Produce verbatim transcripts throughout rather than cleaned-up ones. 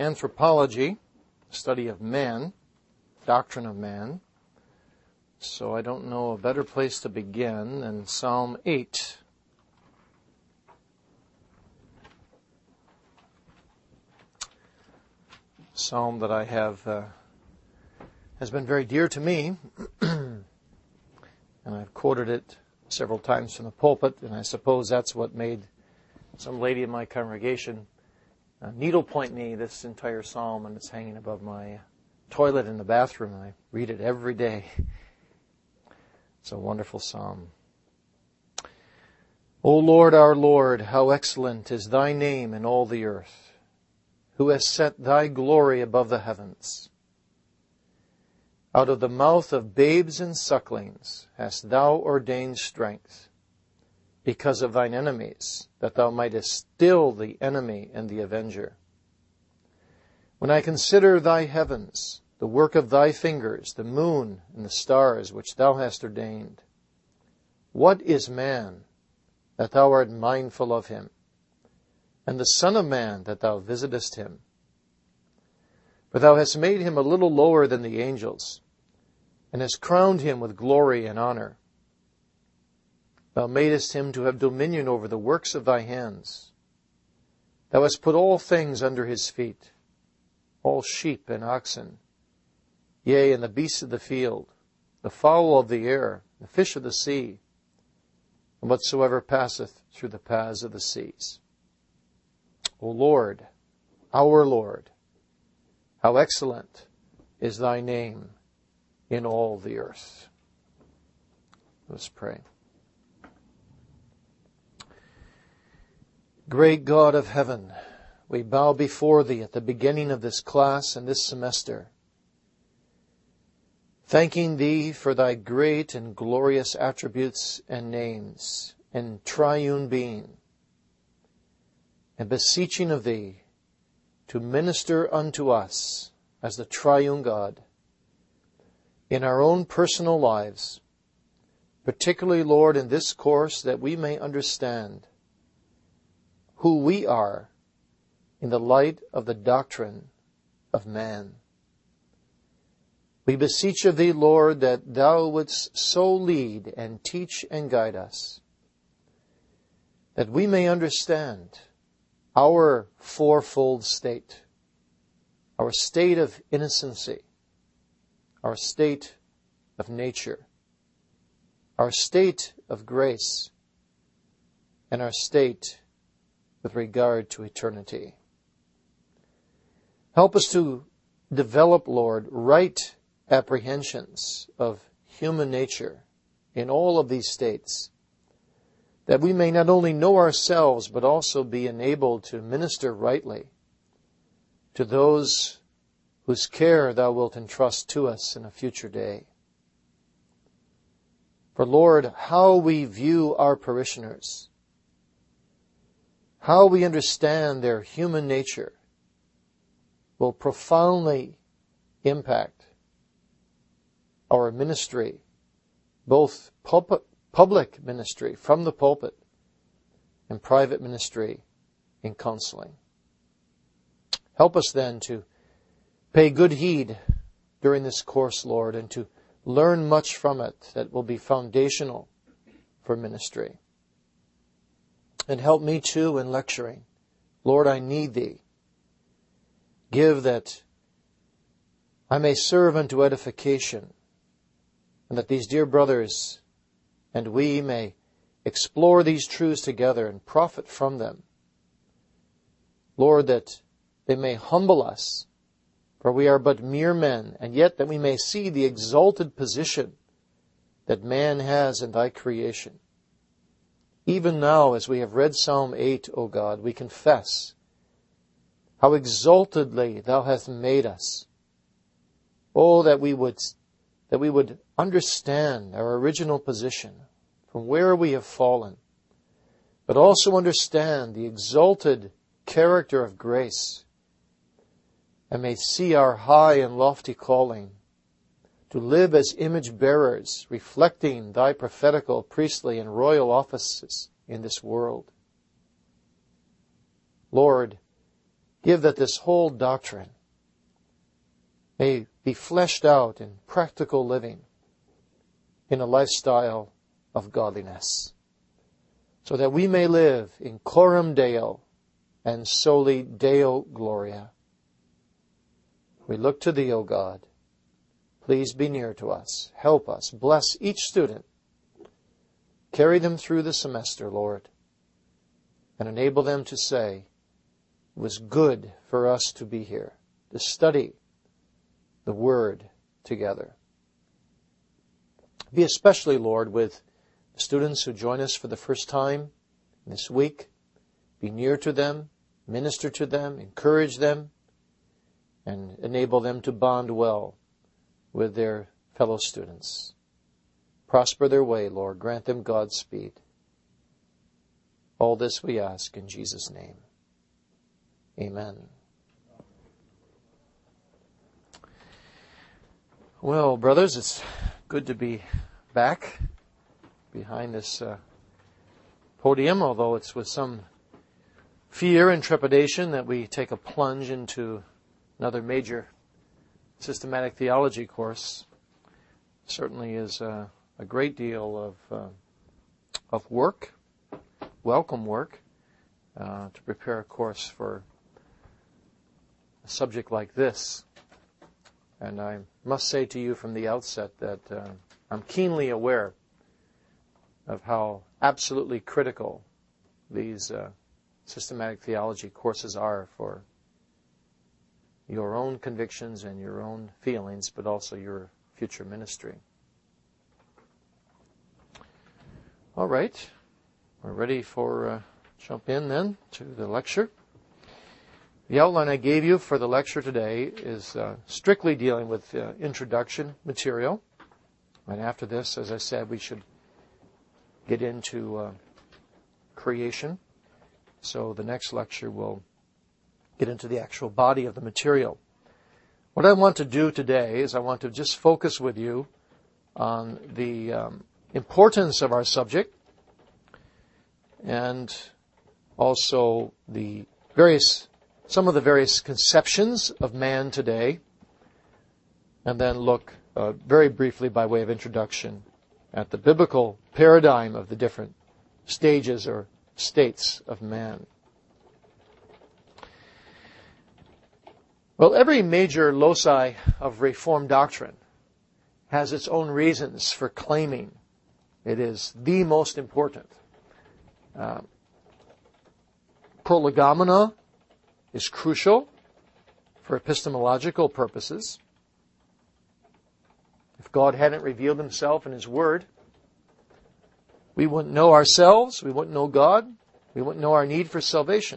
anthropology, study of man, doctrine of man. So I don't know a better place to begin than Psalm eight. Psalm that I have uh, has been very dear to me, and I've quoted it several times from the pulpit, and I suppose that's what made some lady in my congregation uh, needlepoint me this entire psalm, and it's hanging above my toilet in the bathroom, and I read it every day. It's a wonderful psalm. O Lord, our Lord, how excellent is thy name in all the earth, who has set thy glory above the heavens. Out of the mouth of babes and sucklings hast thou ordained strength, because of thine enemies, that thou mightest still the enemy and the avenger. When I consider thy heavens, the work of thy fingers, the moon and the stars which thou hast ordained, what is man, that thou art mindful of him, and the Son of Man, that thou visitest him? For thou hast made him a little lower than the angels, and hast crowned him with glory and honor. Thou madest him to have dominion over the works of thy hands. Thou hast put all things under his feet, all sheep and oxen, yea, and the beasts of the field, the fowl of the air, the fish of the sea, and whatsoever passeth through the paths of the seas. O Lord, our Lord, how excellent is thy name in all the earth. Let's pray. Great God of heaven, we bow before thee at the beginning of this class and this semester, thanking thee for thy great and glorious attributes and names and triune being, and beseeching of thee to minister unto us as the triune God in our own personal lives, particularly, Lord, in this course, that we may understand who we are in the light of the doctrine of man. We beseech of thee, Lord, that thou wouldst so lead and teach and guide us, that we may understand our fourfold state, our state of innocency, our state of nature, our state of grace, and our state with regard to eternity. Help us to develop, Lord, right apprehensions of human nature in all of these states, that we may not only know ourselves, but also be enabled to minister rightly to those whose care thou wilt entrust to us in a future day. For, Lord, how we view our parishioners, how we understand their human nature, will profoundly impact our ministry, both pulpit, public ministry from the pulpit and private ministry in counseling. Help us then to pay good heed during this course, Lord, and to learn much from it that will be foundational for ministry. And help me too in lecturing. Lord, I need thee. Give that I may serve unto edification, and that these dear brothers and we may explore these truths together and profit from them. Lord, that they may humble us, for we are but mere men, and yet that we may see the exalted position that man has in thy creation. Even now, as we have read Psalm eight, O God, we confess how exaltedly thou hast made us. Oh, that we would, that we would understand our original position, from where we have fallen, but also understand the exalted character of grace, and may see our high and lofty calling to live as image bearers, reflecting thy prophetical, priestly, and royal offices in this world. Lord, Give that this whole doctrine may be fleshed out in practical living, in a lifestyle of godliness, so that we may live in coram Deo and soli Deo Gloria. We look to Thee, O God. Please be near to us. Help us. Bless each student. Carry them through the semester, Lord, and enable them to say, it was good for us to be here, to study the Word together. Be especially, Lord, with the students who join us for the first time this week. Be near to them, minister to them, encourage them, and enable them to bond well with their fellow students. Prosper their way, Lord. Grant them Godspeed. All this we ask in Jesus' name. Amen. Well, brothers, it's good to be back behind this uh, podium, although it's with some fear and trepidation that we take a plunge into another major systematic theology course. Certainly is uh, a great deal of uh, of work, welcome work, uh, to prepare a course for a subject like this. And I must say to you from the outset that uh, I'm keenly aware of how absolutely critical these uh, systematic theology courses are for your own convictions and your own feelings, but also your future ministry. All right, we're ready for uh, jump in then to the lecture. The outline I gave you for the lecture today is uh, strictly dealing with uh, introduction material. And after this, as I said, we should get into uh, creation. So the next lecture will get into the actual body of the material. What I want to do today is I want to just focus with you on the um, importance of our subject and also the various some of the various conceptions of man today, and then look uh, very briefly by way of introduction at the biblical paradigm of the different stages or states of man. Well, every major loci of Reformed doctrine has its own reasons for claiming it is the most important. Uh, prolegomena is crucial for epistemological purposes. If God hadn't revealed Himself in His Word, we wouldn't know ourselves, we wouldn't know God, we wouldn't know our need for salvation.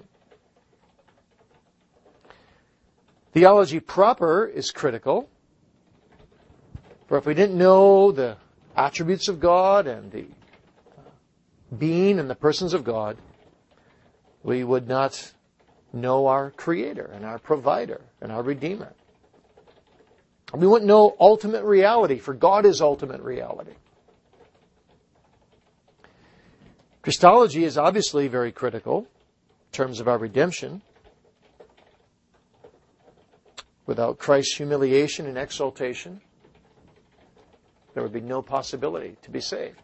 Theology proper is critical, for if we didn't know the attributes of God and the being and the persons of God, we would not know our Creator and our Provider and our Redeemer. We wouldn't know ultimate reality, for God is ultimate reality. Christology is obviously very critical in terms of our redemption. Without Christ's humiliation and exaltation, there would be no possibility to be saved.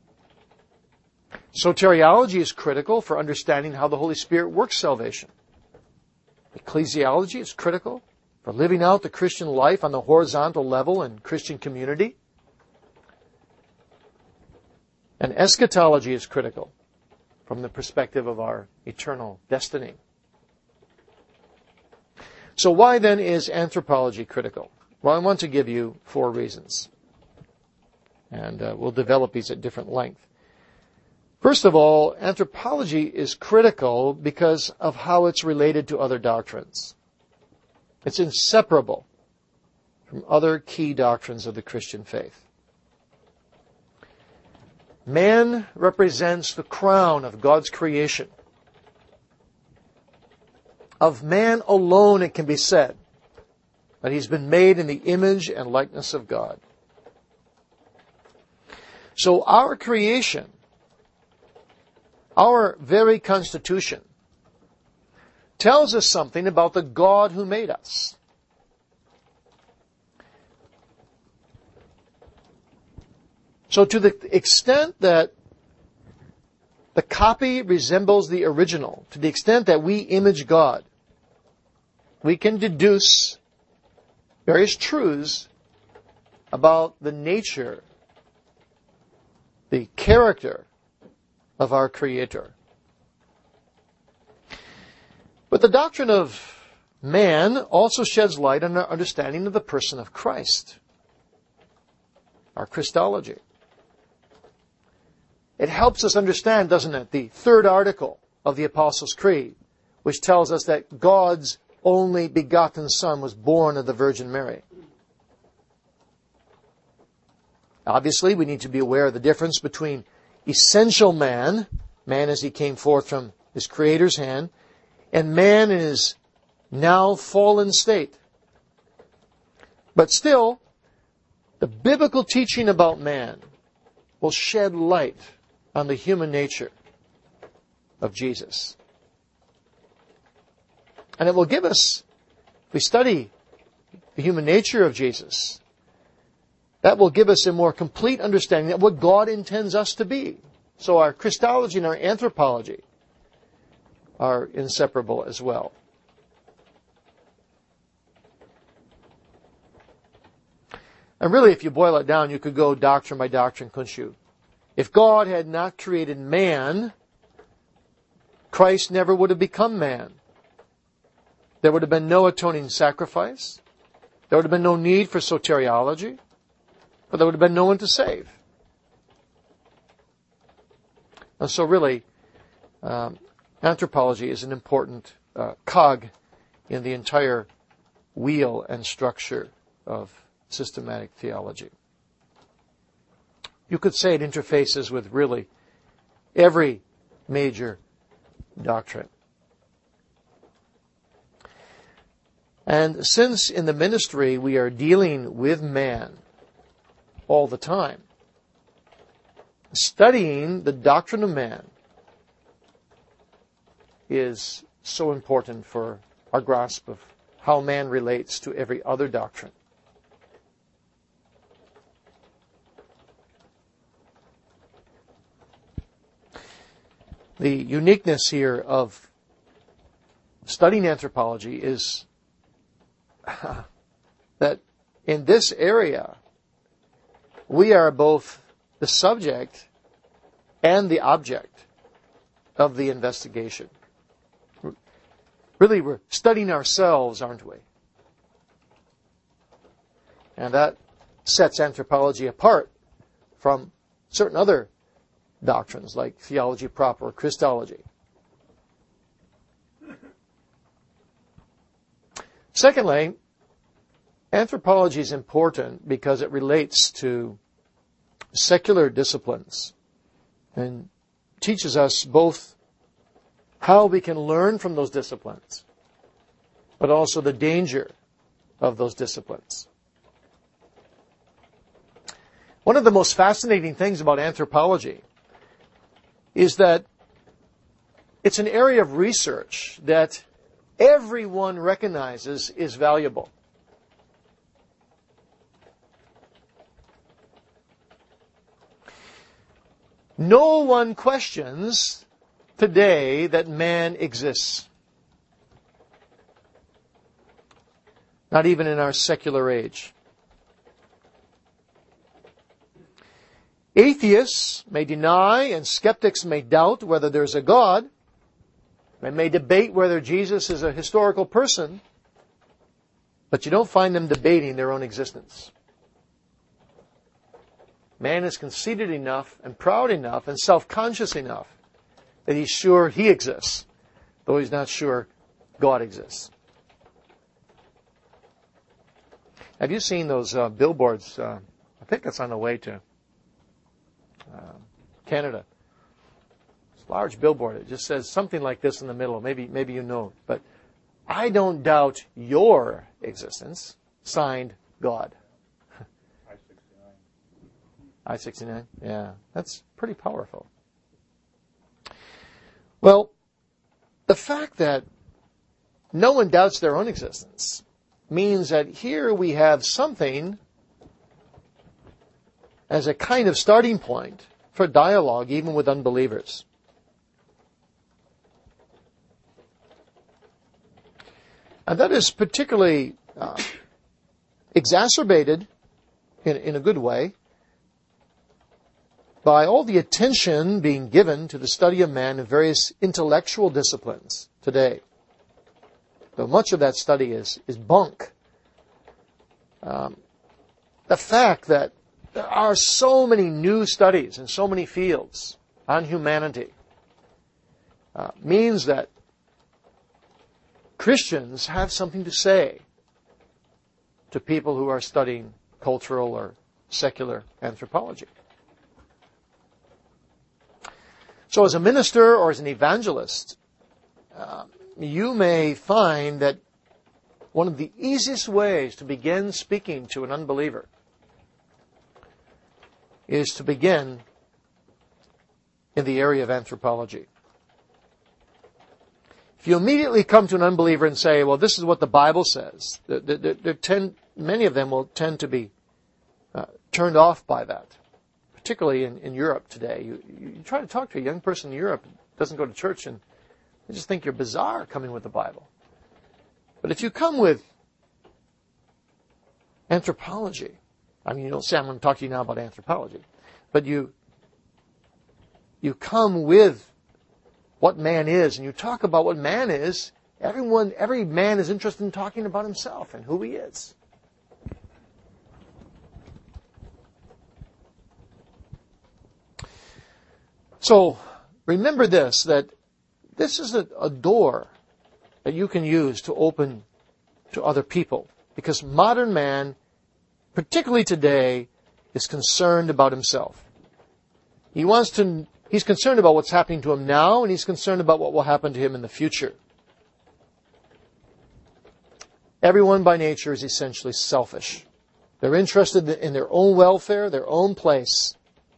Soteriology is critical for understanding how the Holy Spirit works salvation. Ecclesiology is critical for living out the Christian life on the horizontal level in Christian community. And eschatology is critical from the perspective of our eternal destiny. So why then is anthropology critical? Well, I want to give you four reasons. And uh, we'll develop these at different length. First of all, anthropology is critical because of how it's related to other doctrines. It's inseparable from other key doctrines of the Christian faith. Man represents the crown of God's creation. Of man alone it can be said that he's been made in the image and likeness of God. So our creation, our very constitution, tells us something about the God who made us. So to the extent that the copy resembles the original, to the extent that we image God, we can deduce various truths about the nature, the character of our Creator. But the doctrine of man also sheds light on our understanding of the person of Christ, our Christology. It helps us understand, doesn't it, the third article of the Apostles' Creed, which tells us that God's only begotten Son was born of the Virgin Mary. Obviously, we need to be aware of the difference between essential man, man as he came forth from his Creator's hand, and man in his now fallen state. But still, the biblical teaching about man will shed light on the human nature of Jesus. And it will give us, if we study the human nature of Jesus, that will give us a more complete understanding of what God intends us to be. So our Christology and our anthropology are inseparable as well. And really, if you boil it down, you could go doctrine by doctrine, couldn't you? If God had not created man, Christ never would have become man. There would have been no atoning sacrifice. There would have been no need for soteriology. But there would have been no one to save. And so really, um, anthropology is an important uh, cog in the entire wheel and structure of systematic theology. You could say it interfaces with really every major doctrine. And since in the ministry we are dealing with man all the time, studying the doctrine of man is so important for our grasp of how man relates to every other doctrine. The uniqueness here of studying anthropology is that in this area, we are both the subject and the object of the investigation. Really, we're studying ourselves, aren't we? And that sets anthropology apart from certain other doctrines like theology proper or Christology. Secondly, anthropology is important because it relates to secular disciplines and teaches us both how we can learn from those disciplines, but also the danger of those disciplines. One of the most fascinating things about anthropology is that it's an area of research that everyone recognizes is valuable. No one questions today that man exists. Not even in our secular age. Atheists may deny and skeptics may doubt whether there's a God. They may debate whether Jesus is a historical person, but you don't find them debating their own existence. Man is conceited enough and proud enough and self-conscious enough that he's sure he exists, though he's not sure God exists. Have you seen those uh, billboards? Uh, I think that's on the way to uh, Canada. It's a large billboard. It just says something like this in the middle. Maybe, maybe you know. But I don't doubt your existence. Signed, God. I sixty-nine? Yeah, that's pretty powerful. Well, the fact that no one doubts their own existence means that here we have something as a kind of starting point for dialogue even with unbelievers. And that is particularly uh, exacerbated in, in a good way by all the attention being given to the study of man in various intellectual disciplines today. Though much of that study is, is bunk. Um, the fact that there are so many new studies in so many fields on humanity uh, means that Christians have something to say to people who are studying cultural or secular anthropology. So as a minister or as an evangelist, uh, you may find that one of the easiest ways to begin speaking to an unbeliever is to begin in the area of anthropology. If you immediately come to an unbeliever and say, well, this is what the Bible says, there, there, there tend, many of them will tend to be uh, turned off by that, particularly in, in Europe today. You, you try to talk to a young person in Europe who doesn't go to church, and they just think you're bizarre coming with the Bible. But if you come with anthropology, I mean, you don't say I'm going to talk to you now about anthropology, but you you come with what man is, and you talk about what man is, everyone, every man is interested in talking about himself and who he is. So, remember this, that this is a, a door that you can use to open to other people. Because modern man, particularly today, is concerned about himself. He wants to, he's concerned about what's happening to him now, and he's concerned about what will happen to him in the future. Everyone by nature is essentially selfish. They're interested in their own welfare, their own place.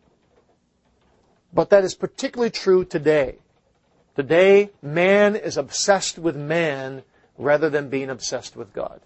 But that is particularly true today. Today, man is obsessed with man rather than being obsessed with God.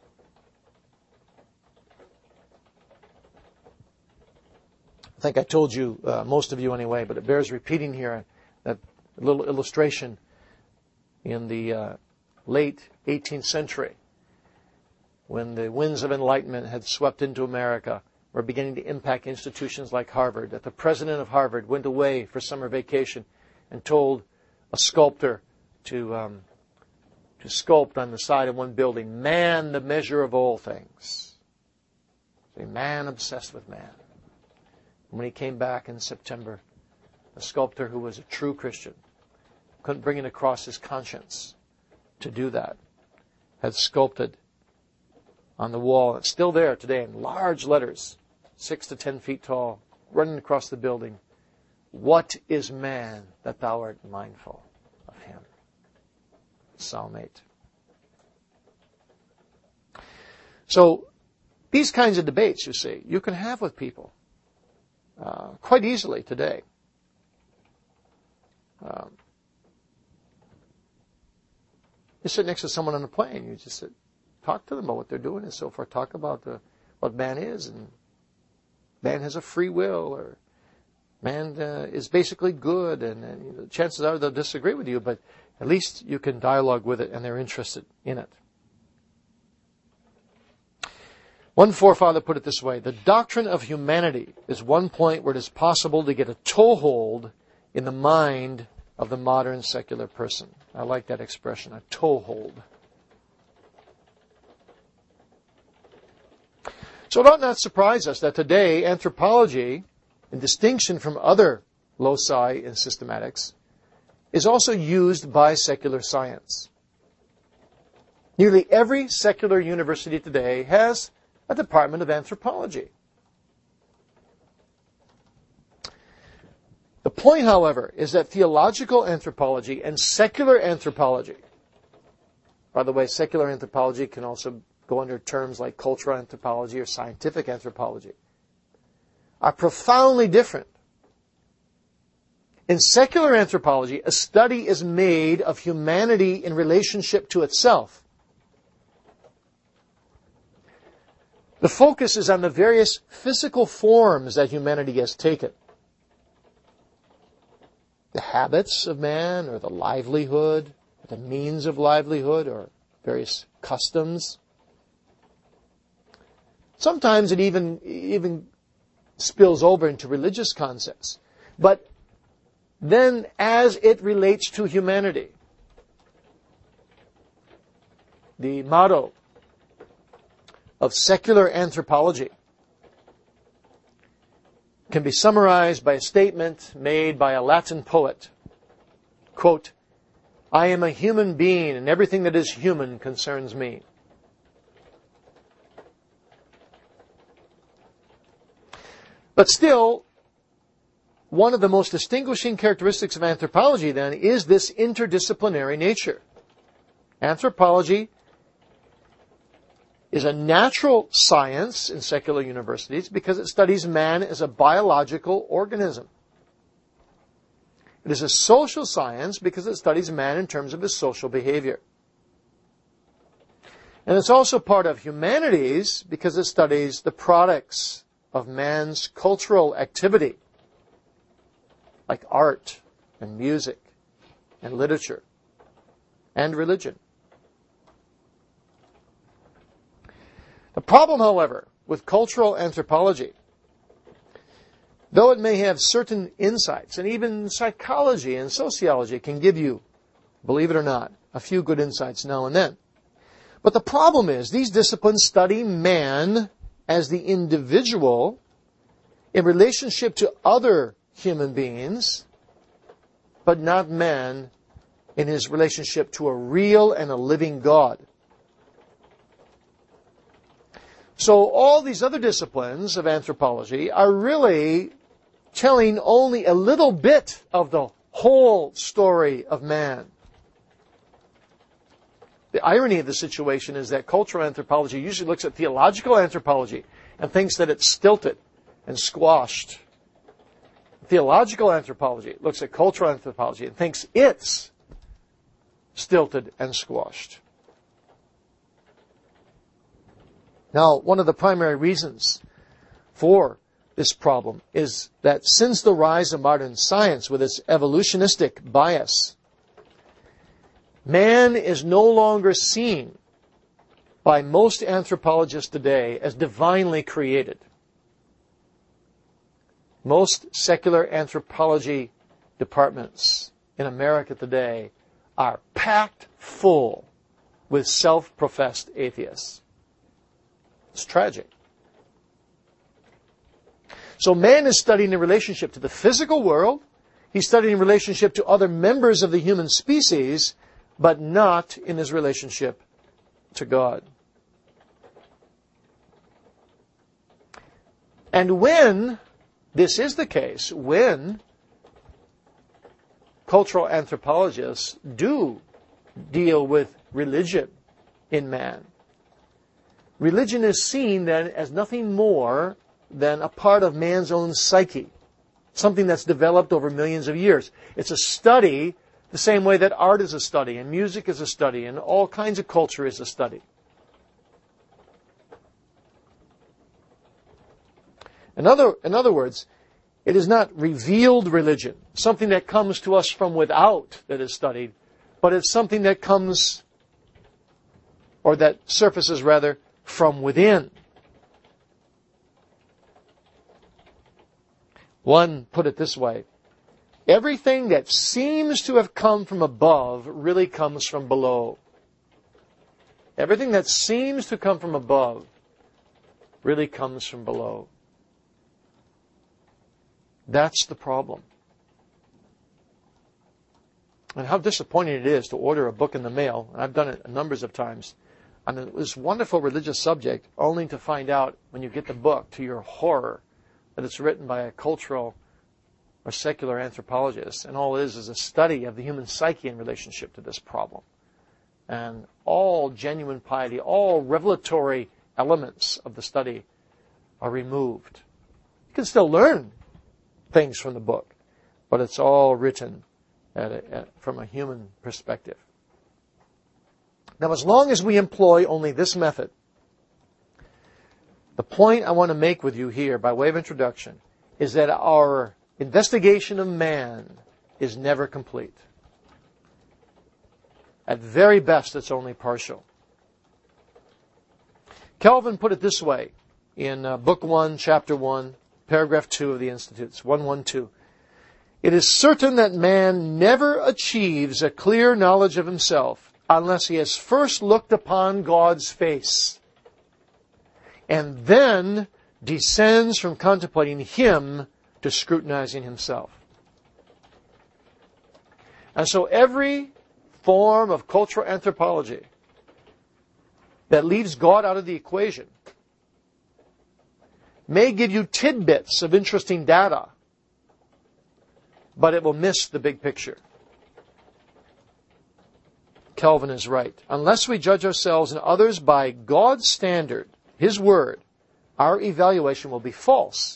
I think I told you, uh, most of you anyway, but it bears repeating here, that little illustration in the uh, late eighteenth century, when the winds of enlightenment had swept into America, were beginning to impact institutions like Harvard, that the president of Harvard went away for summer vacation and told a sculptor to um, to sculpt on the side of one building, "Man, the measure of all things." A man obsessed with man. And when he came back in September, a sculptor who was a true Christian, couldn't bring it across his conscience to do that, had sculpted on the wall, it's still there today in large letters, six to ten feet tall, running across the building, "What is man that thou art mindful of him?" Psalm eight. So, these kinds of debates, you see, you can have with people uh, quite easily today. Um, you sit next to someone on a plane, you just sit, talk to them about what they're doing and so forth. Talk about the, what man is, and man has a free will, or man uh, is basically good, and, and you know, chances are they'll disagree with you, but at least you can dialogue with it, and they're interested in it. One forefather put it this way: the doctrine of humanity is one point where it is possible to get a toehold in the mind of the modern secular person. I like that expression, a toehold. So it ought not surprise us that today anthropology, in distinction from other loci in systematics, is also used by secular science. Nearly every secular university today has a department of anthropology. The point, however, is that theological anthropology and secular anthropology, by the way, secular anthropology can also go under terms like cultural anthropology or scientific anthropology, are profoundly different. In secular anthropology, a study is made of humanity in relationship to itself. The focus is on the various physical forms that humanity has taken. The habits of man, or the livelihood, the means of livelihood, or various customs. Sometimes it even, even spills over into religious concepts. But then as it relates to humanity, the motto of secular anthropology can be summarized by a statement made by a Latin poet. Quote, "I am a human being, and everything that is human concerns me." But still, one of the most distinguishing characteristics of anthropology, then, is this interdisciplinary nature. Anthropology is a natural science in secular universities because it studies man as a biological organism. It is a social science because it studies man in terms of his social behavior. And it's also part of humanities because it studies the products of man's cultural activity, like art and music and literature and religion. The problem, however, with cultural anthropology, though it may have certain insights, and even psychology and sociology can give you, believe it or not, a few good insights now and then. But the problem is these disciplines study man as the individual in relationship to other human beings, but not man in his relationship to a real and a living God. So all these other disciplines of anthropology are really telling only a little bit of the whole story of man. The irony of the situation is that cultural anthropology usually looks at theological anthropology and thinks that it's stilted and squashed. Theological anthropology looks at cultural anthropology and thinks it's stilted and squashed. Now, one of the primary reasons for this problem is that since the rise of modern science with its evolutionistic bias, man is no longer seen by most anthropologists today as divinely created. Most secular anthropology departments in America today are packed full with self-professed atheists. It's tragic. So man is studying in relationship to the physical world. He's studying in relationship to other members of the human species, but not in his relationship to God. And when this is the case, when cultural anthropologists do deal with religion in man, religion is seen then as nothing more than a part of man's own psyche, something that's developed over millions of years. It's a study the same way that art is a study, and music is a study, and all kinds of culture is a study. In other, in other words, it is not revealed religion, something that comes to us from without that is studied, but it's something that comes, or that surfaces rather, from within. One put it this way: everything that seems to have come from above really comes from below. Everything that seems to come from above really comes from below. That's the problem. And how disappointing it is to order a book in the mail, and I've done it numbers of times, on this wonderful religious subject, only to find out when you get the book, to your horror, that it's written by a cultural or secular anthropologist, and all it is is a study of the human psyche in relationship to this problem. And all genuine piety, all revelatory elements of the study are removed. You can still learn things from the book, but it's all written at a, at, from a human perspective. Now, as long as we employ only this method, the point I want to make with you here, by way of introduction, is that our investigation of man is never complete. At very best, it's only partial. Calvin put it this way in uh, Book one, Chapter one, Paragraph two of the Institutes, one twelve. It is certain that man never achieves a clear knowledge of himself unless he has first looked upon God's face, and then descends from contemplating Him to scrutinizing himself. And so every form of cultural anthropology that leaves God out of the equation may give you tidbits of interesting data, but it will miss the big picture. Calvin is right. Unless we judge ourselves and others by God's standard, His Word, our evaluation will be false.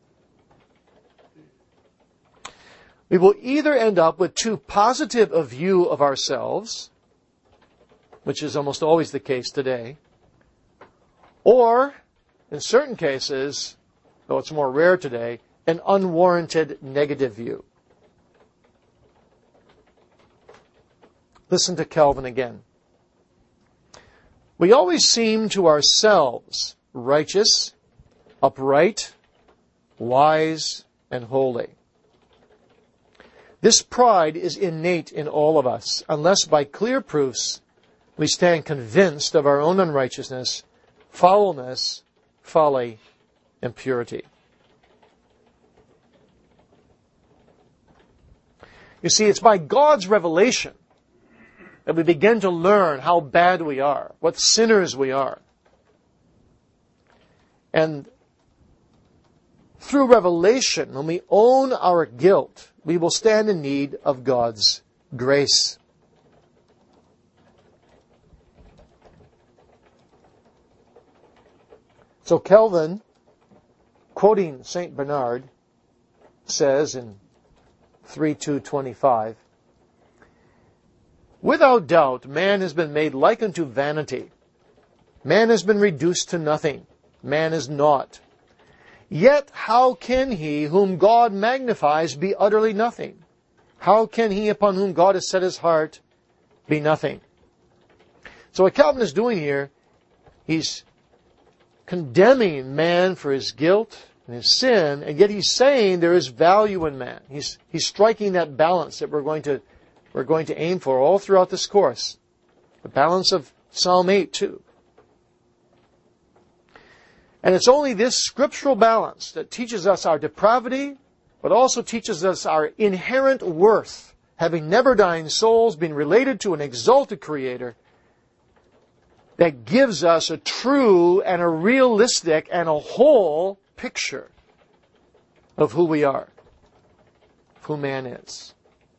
We will either end up with too positive a view of ourselves, which is almost always the case today, or, in certain cases, though it's more rare today, an unwarranted negative view. Listen to Calvin again. We always seem to ourselves righteous, upright, wise, and holy. This pride is innate in all of us, unless by clear proofs we stand convinced of our own unrighteousness, foulness, folly, and purity. You see, it's by God's revelation that we begin to learn how bad we are, what sinners we are. And through revelation, when we own our guilt, we will stand in need of God's grace. So Calvin, quoting Saint Bernard, says in three two twenty-five, "Without doubt, man has been made like unto vanity. Man has been reduced to nothing. Man is naught. Yet how can he whom God magnifies be utterly nothing? How can he upon whom God has set his heart be nothing?" So what Calvin is doing here, he's condemning man for his guilt and his sin, and yet he's saying there is value in man. He's, he's striking that balance that we're going to, we're going to aim for all throughout this course. The balance of Psalm eight too. And it's only this scriptural balance that teaches us our depravity, but also teaches us our inherent worth, having never dying souls, being related to an exalted Creator, that gives us a true and a realistic and a whole picture of who we are, of who man is.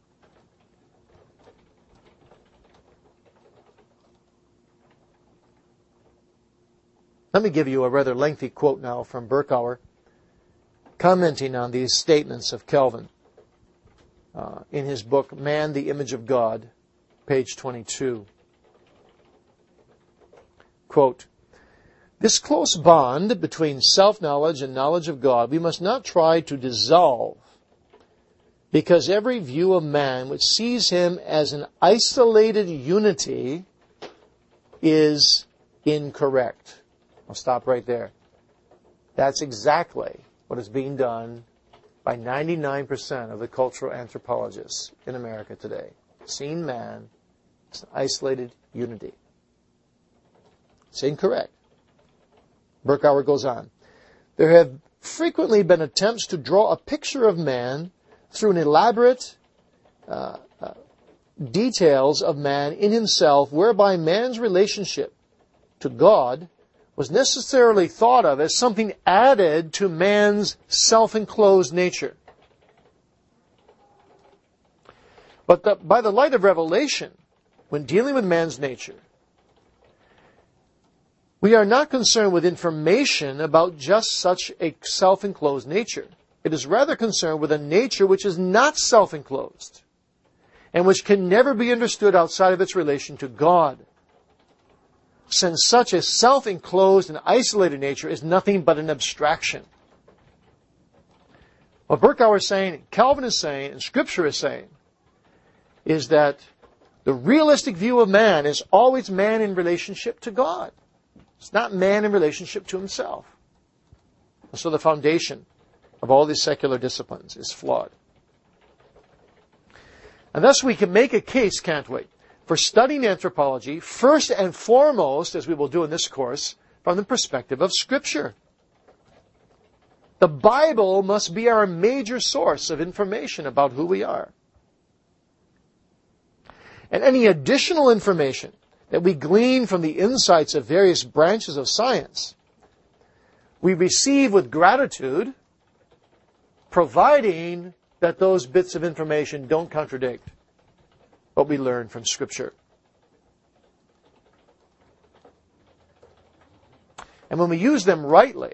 Let me give you a rather lengthy quote now from Berkouwer, commenting on these statements of Calvin uh, in his book, Man, the Image of God, page twenty-two. Quote, "This close bond between self-knowledge and knowledge of God we must not try to dissolve, because every view of man which sees him as an isolated unity is incorrect." I'll stop right there. That's exactly what is being done by ninety-nine percent of the cultural anthropologists in America today. Seeing man as an isolated unity. It's incorrect. Berkouwer goes on. "There have frequently been attempts to draw a picture of man through an elaborate uh, uh, details of man in himself, whereby man's relationship to God was necessarily thought of as something added to man's self-enclosed nature. But the, by the light of revelation, when dealing with man's nature, we are not concerned with information about just such a self-enclosed nature, It is rather concerned with a nature which is not self-enclosed and which can never be understood outside of its relation to God, since such a self-enclosed and isolated nature is nothing but an abstraction. What Berkouwer is saying, Calvin is saying, and Scripture is saying, is that the realistic view of man is always man in relationship to God. It's not man in relationship to himself. And so the foundation of all these secular disciplines is flawed. And thus we can make a case, can't we, for studying anthropology, first and foremost, as we will do in this course, from the perspective of Scripture. The Bible must be our major source of information about who we are. And any additional information that we glean from the insights of various branches of science, we receive with gratitude, providing that those bits of information don't contradict what we learn from Scripture. And when we use them rightly,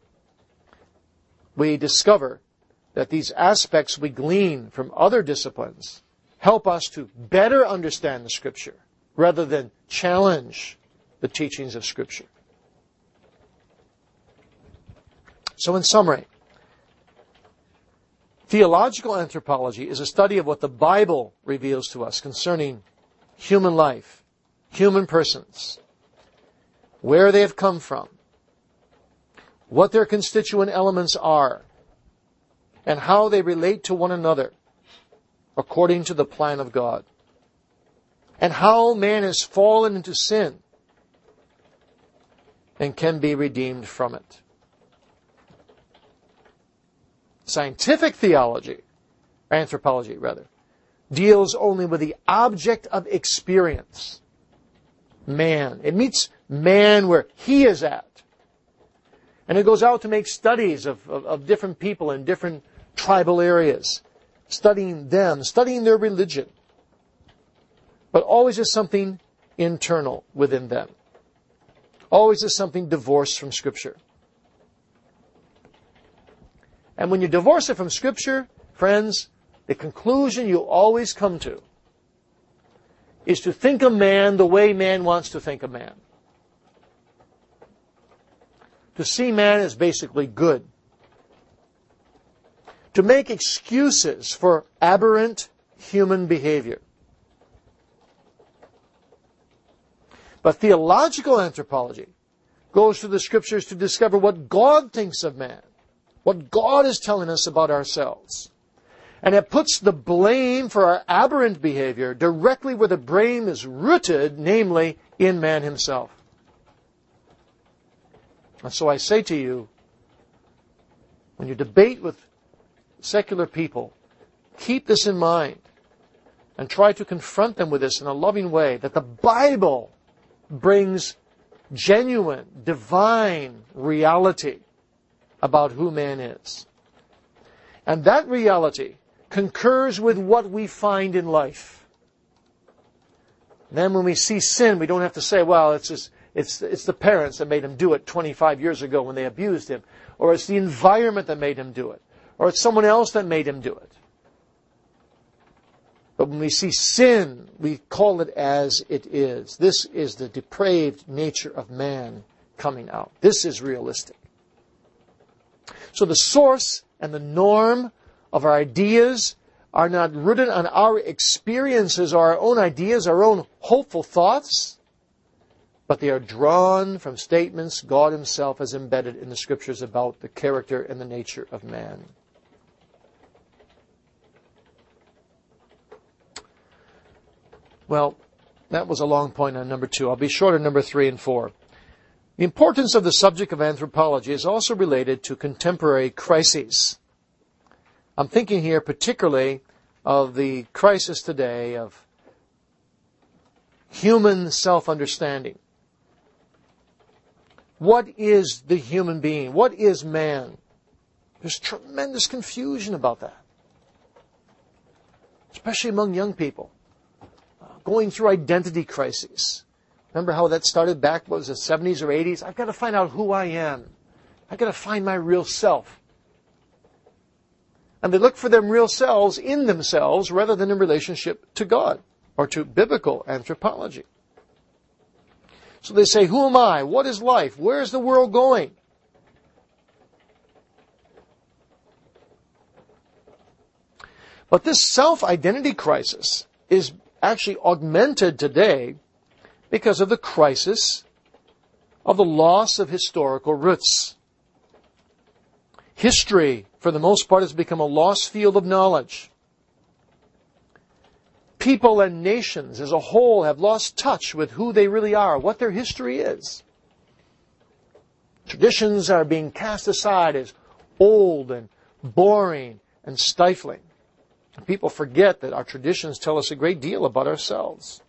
we discover that these aspects we glean from other disciplines help us to better understand the Scripture rather than challenge the teachings of Scripture. So in summary, theological anthropology is a study of what the Bible reveals to us concerning human life, human persons, where they have come from, what their constituent elements are, and how they relate to one another according to the plan of God, and how man has fallen into sin and can be redeemed from it. Scientific theology, anthropology rather, deals only with the object of experience, man. It meets man where he is at. And it goes out to make studies of, of, of different people in different tribal areas, studying them, studying their religion, but always as something internal within them. Always as something divorced from Scripture. And when you divorce it from Scripture, friends, the conclusion you always come to is to think of man the way man wants to think of man. To see man as basically good. To make excuses for aberrant human behavior. But theological anthropology goes to the Scriptures to discover what God thinks of man. What God is telling us about ourselves. And it puts the blame for our aberrant behavior directly where the blame is rooted, namely in man himself. And so I say to you, when you debate with secular people, keep this in mind and try to confront them with this in a loving way, that the Bible brings genuine, divine reality about who man is. And that reality concurs with what we find in life. Then when we see sin, we don't have to say, well, it's just, it's it's the parents that made him do it twenty-five years ago when they abused him. Or it's the environment that made him do it. Or it's someone else that made him do it. But when we see sin, we call it as it is. This is the depraved nature of man coming out. This is realistic. So the source and the norm of our ideas are not rooted on our experiences or our own ideas, our own hopeful thoughts, but they are drawn from statements God Himself has embedded in the Scriptures about the character and the nature of man. Well, that was a long point on number two. I'll be short on number three and four. The importance of the subject of anthropology is also related to contemporary crises. I'm thinking here particularly of the crisis today of human self-understanding. What is the human being? What is man? There's tremendous confusion about that, especially among young people, uh, going through identity crises. Remember how that started back, what was it, seventies or eighties? I've got to find out who I am. I've got to find my real self. And they look for them real selves in themselves rather than in relationship to God or to biblical anthropology. So they say, who am I? What is life? Where is the world going? But this self-identity crisis is actually augmented today because of the crisis of the loss of historical roots. History, for the most part, has become a lost field of knowledge. People and nations as a whole have lost touch with who they really are, what their history is. Traditions are being cast aside as old and boring and stifling. People forget that our traditions tell us a great deal about ourselves.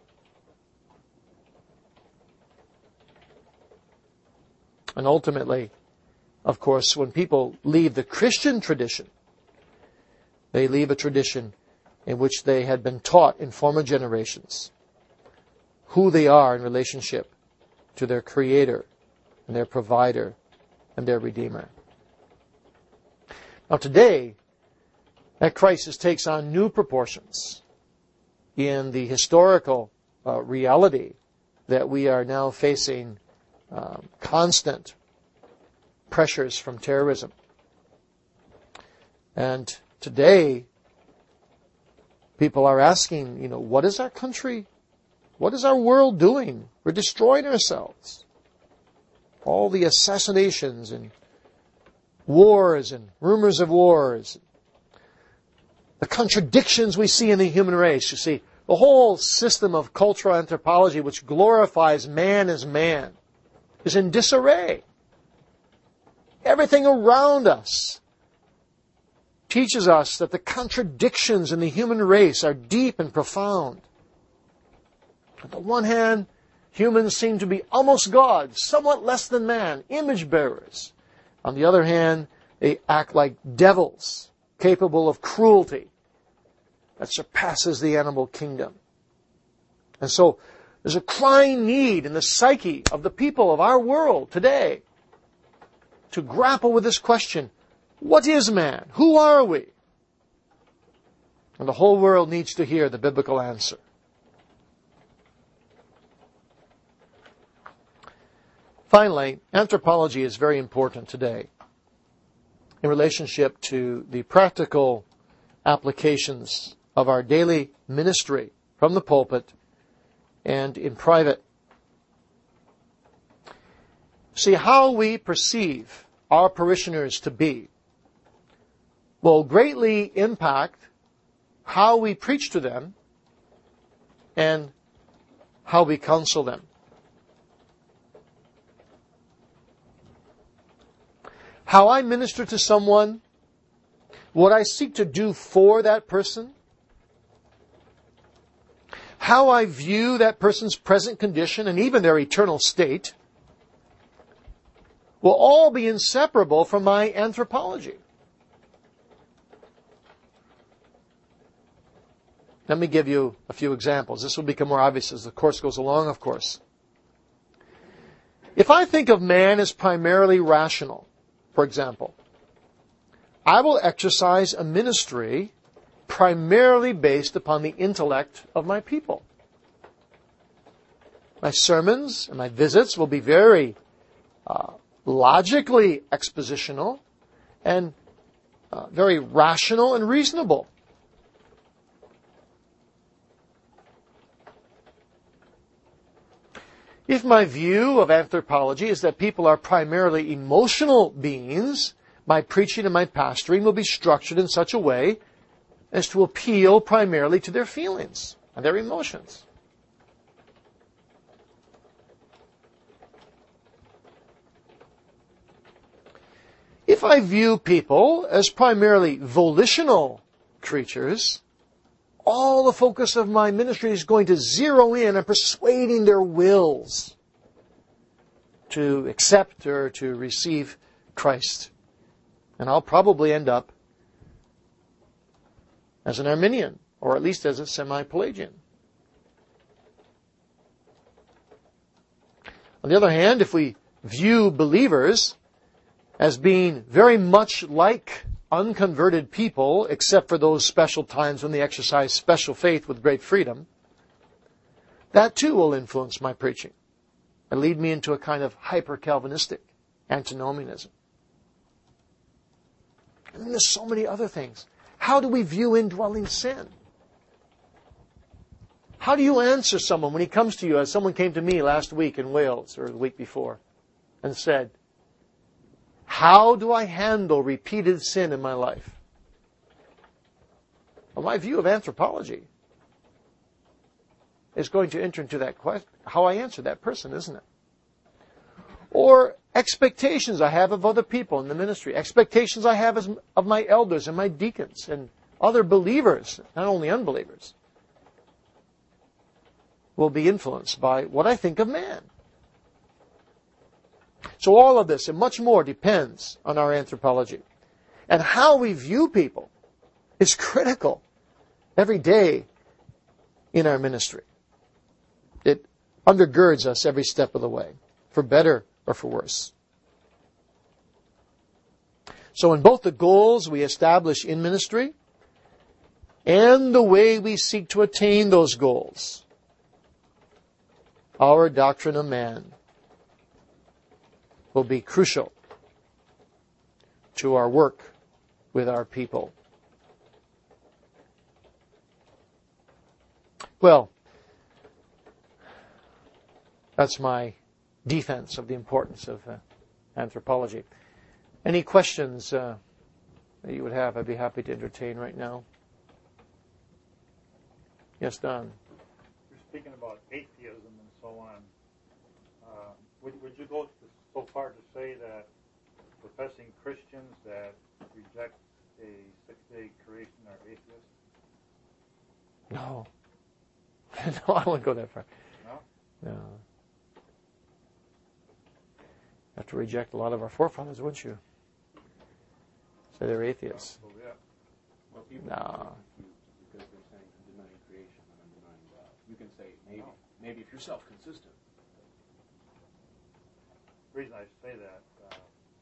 And ultimately, of course, when people leave the Christian tradition, they leave a tradition in which they had been taught in former generations who they are in relationship to their Creator and their Provider and their Redeemer. Now today, that crisis takes on new proportions in the historical uh, reality that we are now facing uh, constant pressures from terrorism. And today, people are asking, you know, what is our country, what is our world doing? We're destroying ourselves. All the assassinations and wars and rumors of wars, the contradictions we see in the human race. You see, the whole system of cultural anthropology, which glorifies man as man, is in disarray. Everything around us teaches us that the contradictions in the human race are deep and profound. On the one hand, humans seem to be almost God, somewhat less than man, image bearers. On the other hand, they act like devils, capable of cruelty that surpasses the animal kingdom. And so, there's a crying need in the psyche of the people of our world today to grapple with this question, what is man? Who are we? And the whole world needs to hear the biblical answer. Finally, anthropology is very important today in relationship to the practical applications of our daily ministry from the pulpit and in private. See, how we perceive our parishioners to be will greatly impact how we preach to them and how we counsel them. How I minister to someone, what I seek to do for that person, how I view that person's present condition and even their eternal state, will all be inseparable from my anthropology. Let me give you a few examples. This will become more obvious as the course goes along, of course. If I think of man as primarily rational, for example, I will exercise a ministry primarily based upon the intellect of my people. My sermons and my visits will be very uh, logically expositional and uh, very rational and reasonable. If my view of anthropology is that people are primarily emotional beings, my preaching and my pastoring will be structured in such a way as to appeal primarily to their feelings and their emotions. If I view people as primarily volitional creatures, all the focus of my ministry is going to zero in on persuading their wills to accept or to receive Christ. And I'll probably end up as an Arminian, or at least as a semi-Pelagian. On the other hand, if we view believers as being very much like unconverted people, except for those special times when they exercise special faith with great freedom, that too will influence my preaching and lead me into a kind of hyper-Calvinistic antinomianism. And then there's so many other things. How do we view indwelling sin? How do you answer someone when he comes to you, as someone came to me last week in Wales, or the week before, and said, how do I handle repeated sin in my life? Well, my view of anthropology is going to enter into that question, how I answer that person, isn't it? Or expectations I have of other people in the ministry, expectations I have as, of my elders and my deacons and other believers, not only unbelievers, will be influenced by what I think of man. So all of this and much more depends on our anthropology. And how we view people is critical every day in our ministry. It undergirds us every step of the way, for better or for worse. So in both the goals we establish in ministry and the way we seek to attain those goals, our doctrine of man will be crucial to our work with our people. Well, that's my defense of the importance of uh, anthropology. Any questions uh, that you would have, I'd be happy to entertain right now. Yes, Don. You're speaking about atheism and so on. Uh, would, would you go to, so far to say that professing Christians that reject a six-day creation are atheists? No. No, I wouldn't go that far. No? No. You have to reject a lot of our forefathers, wouldn't you? Say they're atheists. Well, yeah. Well, people No. are confused because they're saying I'm denying creation and I'm denying God. You can say maybe, No. maybe if you're self-consistent. The reason I say that, uh,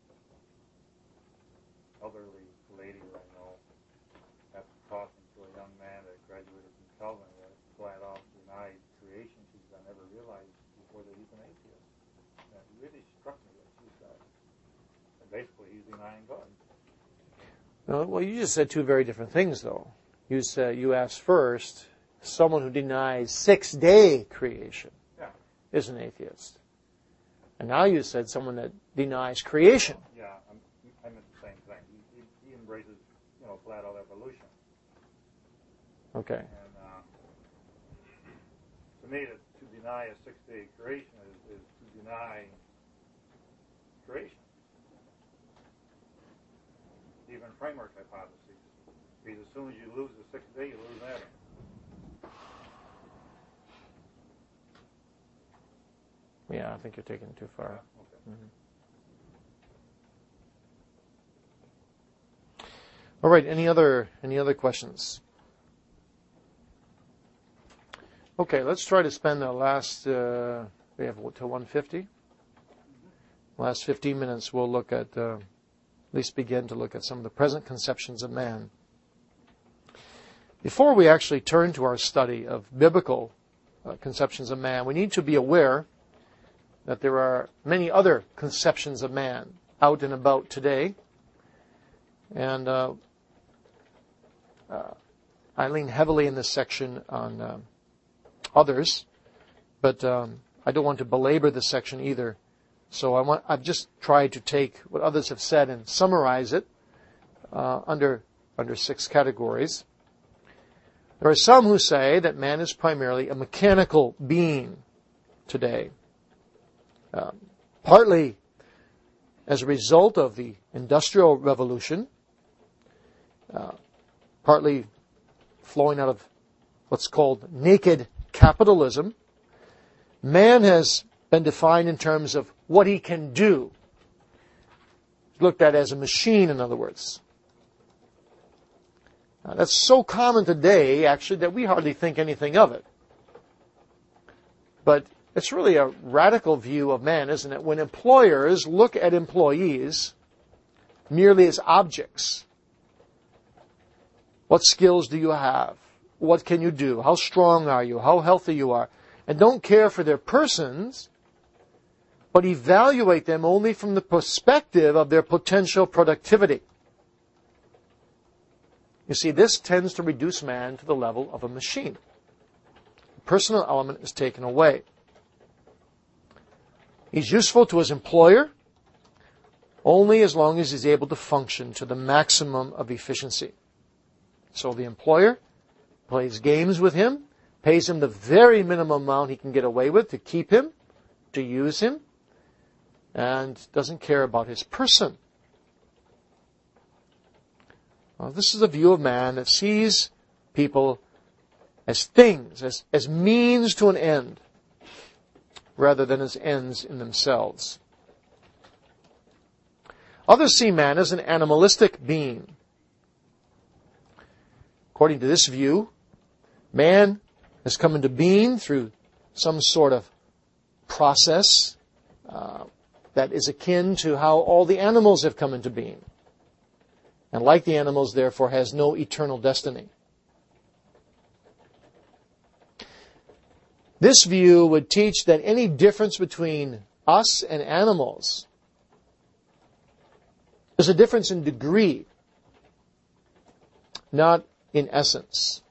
elderly lady that I know, after talking to a young man that graduated from Calvin, that flat out denied creation, she said, I never realized before that he's an atheist. That really struck me what she said. And basically, he's denying God. No, well, you just said two very different things, though. You said you asked first, someone who denies six-day creation Yeah. is an atheist. And now you said someone that denies creation. Yeah, I'm, I meant the same thing. He, he, he embraces, you know, flat-out evolution. Okay. And uh, to me, to, to deny a six-day creation is, is to deny creation. Even framework hypotheses. Because as soon as you lose the sixth day, you lose Adam. Yeah, I think you're taking it too far. Okay. Mm-hmm. All right. Any other any other questions? Okay, let's try to spend the last. Uh, we have till one fifty. Last fifteen minutes, we'll look at. Uh, at least begin to look at some of the present conceptions of man. Before we actually turn to our study of biblical uh, conceptions of man, we need to be aware that there are many other conceptions of man out and about today. And uh, uh, I lean heavily in this section on uh, others, but um, I don't want to belabor this section either. So I want, I've just tried to take what others have said and summarize it uh, under under six categories. There are some who say that man is primarily a mechanical being today, uh, partly as a result of the Industrial Revolution, uh, partly flowing out of what's called naked capitalism. Man has been defined in terms of what he can do. Looked at as a machine, in other words. Now, that's so common today, actually, that we hardly think anything of it. But it's really a radical view of man, isn't it? When employers look at employees merely as objects What skills do you have? What can you do? How strong are you? How healthy you are? And don't care for their persons, but evaluate them only from the perspective of their potential productivity. You see, this tends to reduce man to the level of a machine. The personal element is taken away. He's useful to his employer only as long as he's able to function to the maximum of efficiency. So the employer plays games with him, pays him the very minimum amount he can get away with to keep him, to use him, and doesn't care about his person. Well, this is a view of man that sees people as things, as, as means to an end, rather than as ends in themselves. Others see man as an animalistic being. According to this view, man has come into being through some sort of process uh, that is akin to how all the animals have come into being. And like the animals, therefore, has no eternal destiny. This view would teach that any difference between us and animals is a difference in degree, not in essence.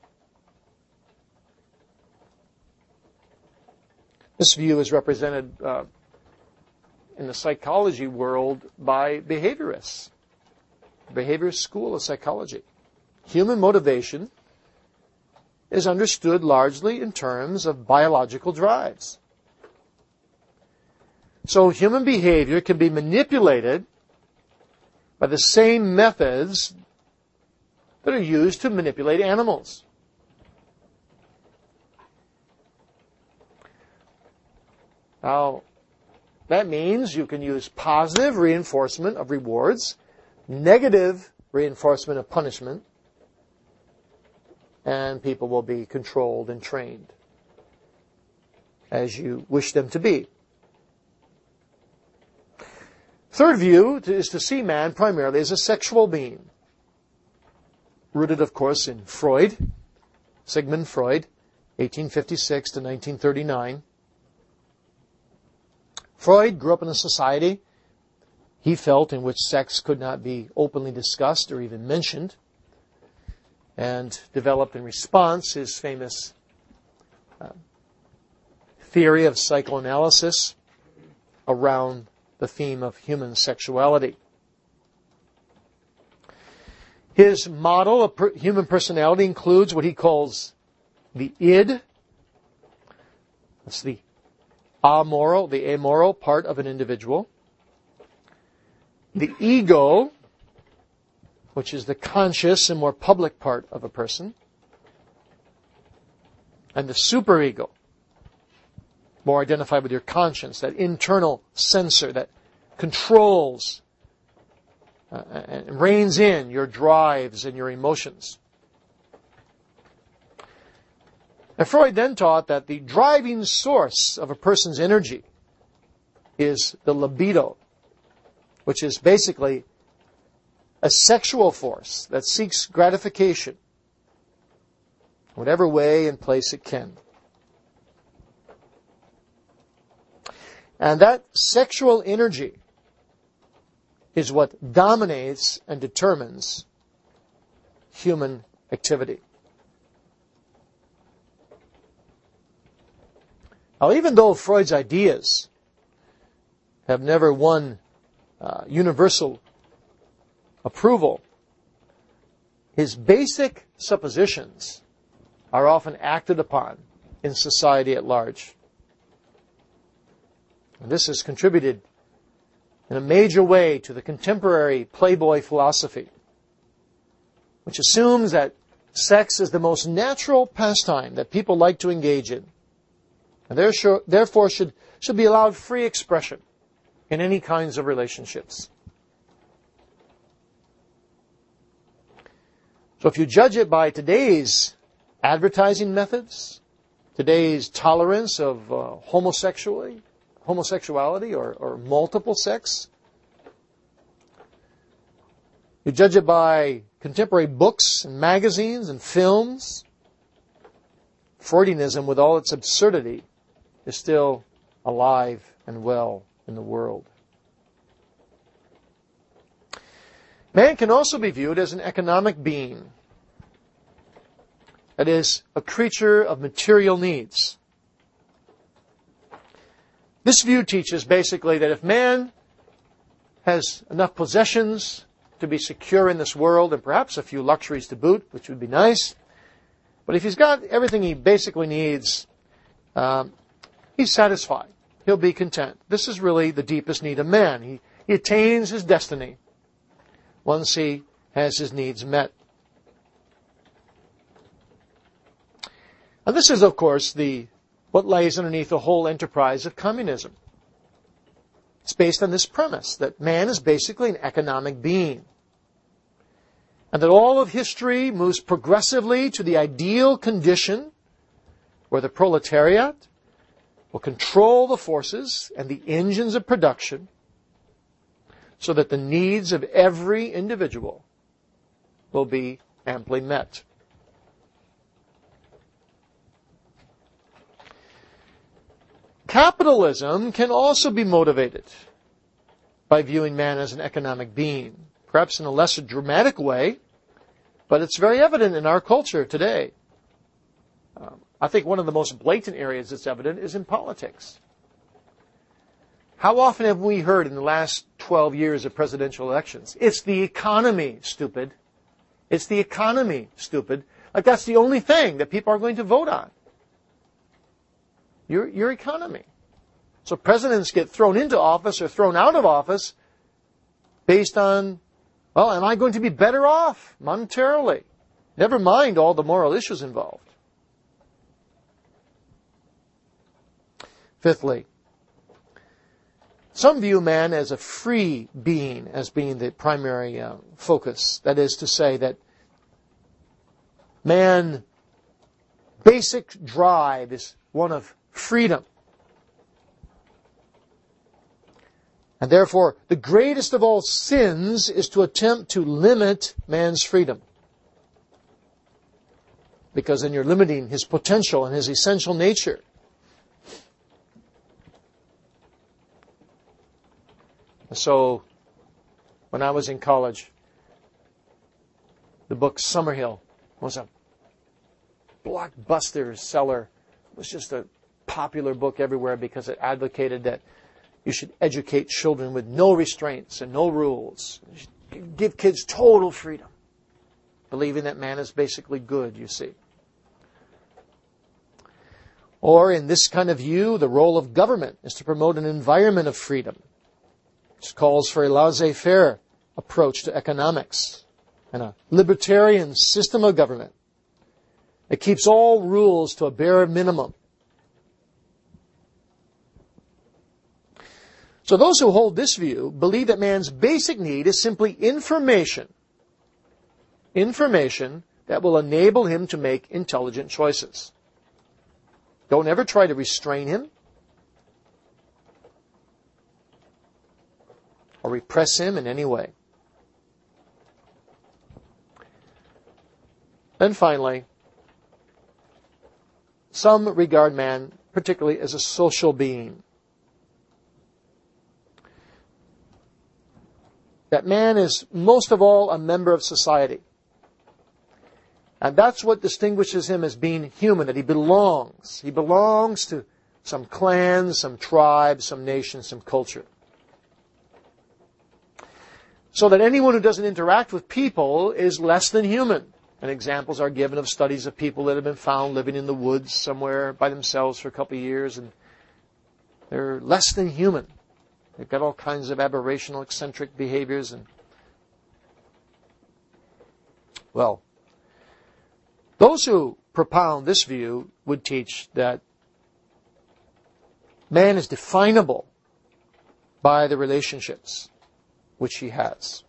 This view is represented uh, in the psychology world by behaviorists. Behaviorist school of psychology. Human motivation is understood largely in terms of biological drives. So human behavior can be manipulated by the same methods that are used to manipulate animals. Now, that means you can use positive reinforcement of rewards, negative reinforcement of punishment, and people will be controlled and trained as you wish them to be. Third view is to see man primarily as a sexual being, rooted, of course, in Freud, Sigmund Freud, eighteen fifty-six to nineteen thirty-nine. Freud grew up in a society, he felt, in which sex could not be openly discussed or even mentioned, and developed in response his famous uh, theory of psychoanalysis around the theme of human sexuality. His model of per- human personality includes what he calls the id. That's the amoral, the amoral part of an individual. The ego, which is the conscious and more public part of a person. And the superego, more identified with your conscience, that internal censor that controls uh, and reins in your drives and your emotions. And Freud then taught that the driving source of a person's energy is the libido, which is basically a sexual force that seeks gratification, whatever way and place it can. And that sexual energy is what dominates and determines human activity. Now, even though Freud's ideas have never won uh, universal approval, his basic suppositions are often acted upon in society at large. And this has contributed in a major way to the contemporary Playboy philosophy, which assumes that sex is the most natural pastime that people like to engage in, and therefore should, should be allowed free expression in any kinds of relationships. So if you judge it by today's advertising methods, today's tolerance of uh, homosexuality, homosexuality or, or multiple sex, you judge it by contemporary books and magazines and films, Freudianism, with all its absurdity, is still alive and well in the world. Man can also be viewed as an economic being. That is, a creature of material needs. This view teaches basically that if man has enough possessions to be secure in this world, and perhaps a few luxuries to boot, which would be nice, but if he's got everything he basically needs, um, he's satisfied. He'll be content. This is really the deepest need of man. He, he attains his destiny once he has his needs met. And this is, of course, the what lays underneath the whole enterprise of communism. It's based on this premise that man is basically an economic being, and that all of history moves progressively to the ideal condition where the proletariat will control the forces and the engines of production so that the needs of every individual will be amply met. Capitalism can also be motivated by viewing man as an economic being, perhaps in a less dramatic way, but it's very evident in our culture today. Um, I think one of the most blatant areas that's evident is in politics. How often have we heard in the last twelve years of presidential elections, it's the economy, stupid. It's the economy, stupid. Like that's the only thing that people are going to vote on. Your, your economy. So presidents get thrown into office or thrown out of office based on, well, am I going to be better off monetarily? Never mind all the moral issues involved. Fifthly, some view man as a free being, as being the primary uh, focus. That is to say that man's basic drive is one of freedom. And therefore, the greatest of all sins is to attempt to limit man's freedom. Because then you're limiting his potential and his essential nature. So, when I was in college, the book Summerhill was a blockbuster seller. It was just a popular book everywhere because it advocated that you should educate children with no restraints and no rules. You should give kids total freedom, believing that man is basically good, you see. Or in this kind of view, the role of government is to promote an environment of freedom. This calls for a laissez-faire approach to economics and a libertarian system of government that keeps all rules to a bare minimum. So those who hold this view believe that man's basic need is simply information. Information that will enable him to make intelligent choices. Don't ever try to restrain him or repress him in any way. And finally, some regard man particularly as a social being. That man is most of all a member of society. And that's what distinguishes him as being human, that he belongs. He belongs to some clan, some tribe, some nation, some culture. So that anyone who doesn't interact with people is less than human. And examples are given of studies of people that have been found living in the woods somewhere by themselves for a couple of years, and they're less than human. They've got all kinds of aberrational, eccentric behaviors. And well, those who propound this view would teach that man is definable by the relationships which he has.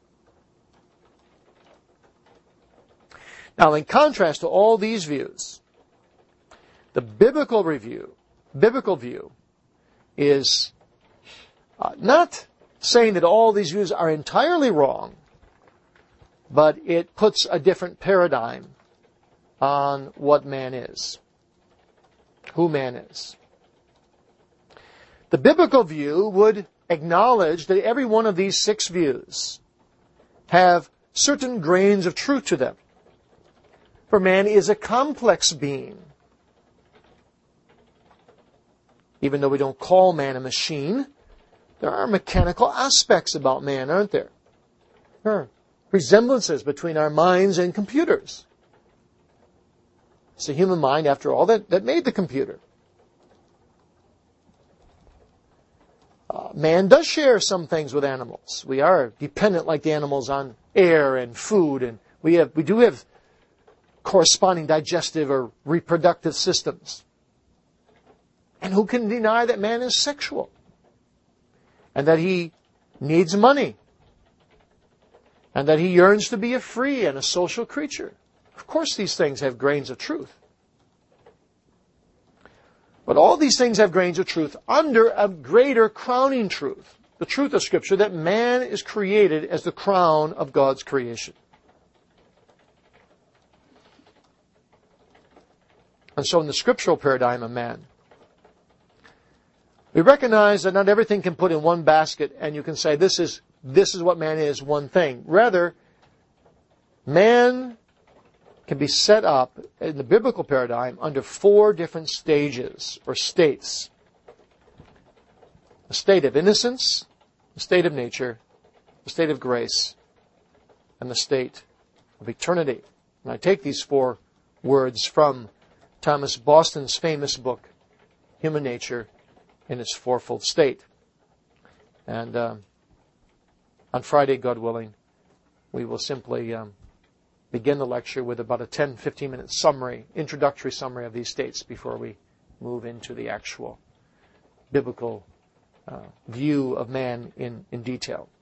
Now, in contrast to all these views, the biblical review, biblical view is uh, not saying that all these views are entirely wrong, but it puts a different paradigm on what man is, who man is. The biblical view would acknowledge that every one of these six views have certain grains of truth to them. For man is a complex being. Even though we don't call man a machine, there are mechanical aspects about man, aren't there? There are resemblances between our minds and computers. It's the human mind, after all, that, that made the computer. Uh, man does share some things with animals. We are dependent, like the animals, on air and food, and we have we do have corresponding digestive or reproductive systems. And who can deny that man is sexual? And that he needs money? And that he yearns to be a free and a social creature? Of course these things have grains of truth. But all these things have grains of truth under a greater crowning truth. The truth of Scripture that man is created as the crown of God's creation. And so in the scriptural paradigm of man, we recognize that not everything can put in one basket and you can say this is this is what man is, one thing. Rather, man can be set up in the biblical paradigm under four different stages or states. The state of innocence, the state of nature, the state of grace, and the state of eternity. And I take these four words from Thomas Boston's famous book, Human Nature in Its Fourfold State. And um, on Friday, God willing, we will simply um, begin the lecture with about a ten to fifteen minute summary, introductory summary of these states before we move into the actual biblical uh, view of man in, in detail.